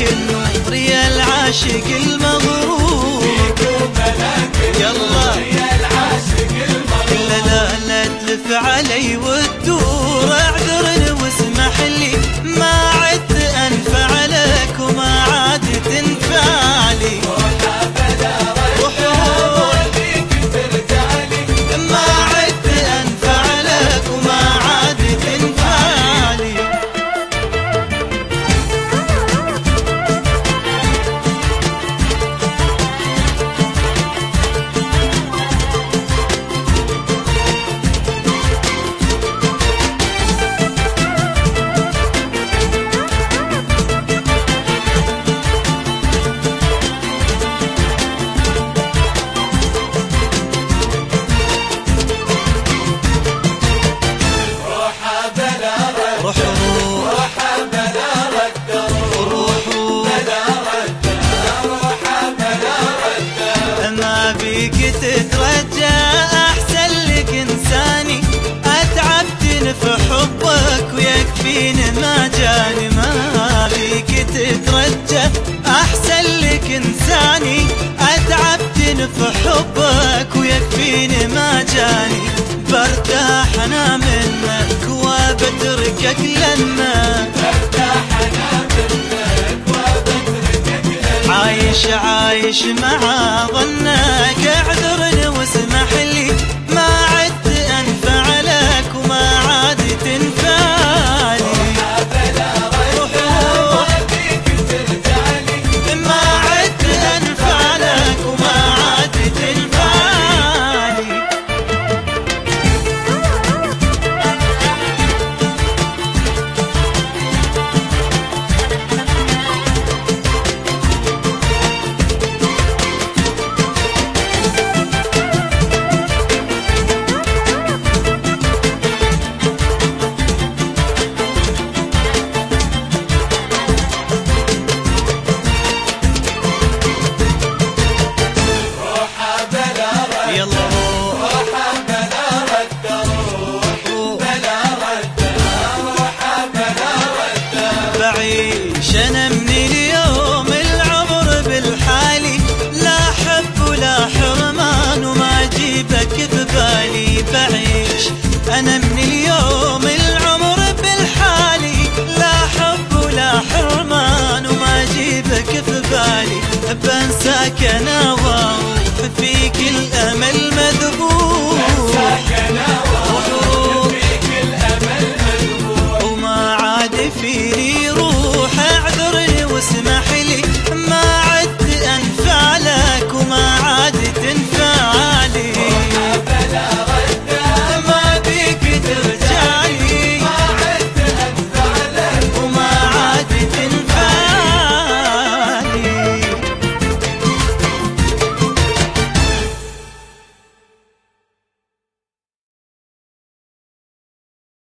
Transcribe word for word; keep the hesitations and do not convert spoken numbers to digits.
النور يا العاشق المغرور، فيكم ملاك النور يا العاشق المغرور. لا لا لا تلف علي وتدور، اعذرني واسمح لي ما عدت انفع لك وما عاد تنفع لي. روحه بلا رجع وديك ترجع لي، ما عدت انفع لك وما عاد تنفع لي. تترجى أحسن لك إنساني، أتعبتني في حبك ويكفيني ما جاني. ما بيك تترجى أحسن لك إنساني، أتعبتني في حبك ويكفيني ما جاني. برتاح أنا منك وبتركك لما برتاح أنا منك وبتركك لما عايش عايش مع ظنك. اعذرني واسمح لي ما عدت انفع لك وما عاد تنفع لي. روحه بلا رجع وديك ترجع لي، ما عدت انفع لك وما عاد تنفع لي. بعيش أنا من اليوم العمر بالحالي، لا حب ولا حرمان وما أجيبك ببالي. بعيش أنا من اليوم العمر بالحالي، لا حب ولا حرمان وما أجيبك ببالي. بنساك أنا واروح فيك الأمل مذبوح، بنساك أنا